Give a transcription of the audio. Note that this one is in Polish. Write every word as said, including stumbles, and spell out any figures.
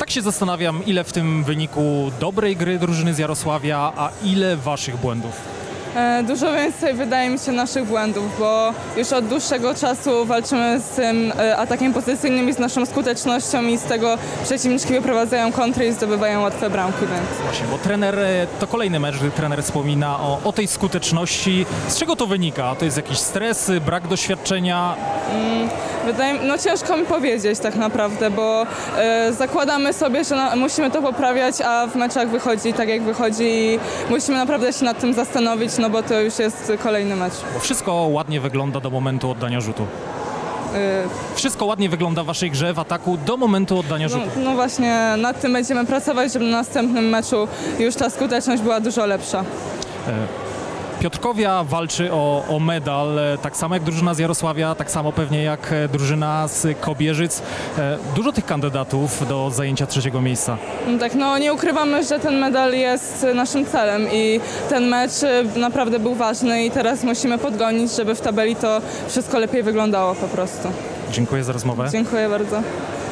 tak się zastanawiam, ile w tym wyniku dobrej gry drużyny z Jarosławia, a ile waszych błędów? E, Dużo więcej wydaje mi się naszych błędów, bo już od dłuższego czasu walczymy z tym e, atakiem pozycyjnym i z naszą skutecznością i z tego przeciwniczki wyprowadzają kontry i zdobywają łatwe bramki, więc... Właśnie, bo trener, e, to kolejny mecz, gdy trener wspomina o, o tej skuteczności. Z czego to wynika? To jest jakiś stres, brak doświadczenia? Wydaje mi, no ciężko mi powiedzieć tak naprawdę, bo e, zakładamy sobie, że na, musimy to poprawiać, a w meczach wychodzi tak jak wychodzi i musimy naprawdę się nad tym zastanowić, no bo to już jest kolejny mecz. Bo wszystko ładnie wygląda do momentu oddania rzutu. E, Wszystko ładnie wygląda w waszej grze, w ataku do momentu oddania no, rzutu. no właśnie nad tym będziemy pracować, żeby na następnym meczu już ta skuteczność była dużo lepsza. E, Piotrkowia walczy o, o medal, e, tak samo jak drużyna z Jarosławia, tak samo pewnie jak e, drużyna z Kobierzyc. E, Dużo tych kandydatów do zajęcia trzeciego miejsca. No tak, no nie ukrywamy, że ten medal jest naszym celem i ten mecz e, naprawdę był ważny i teraz musimy podgonić, żeby w tabeli to wszystko lepiej wyglądało po prostu. Dziękuję za rozmowę. Dziękuję bardzo.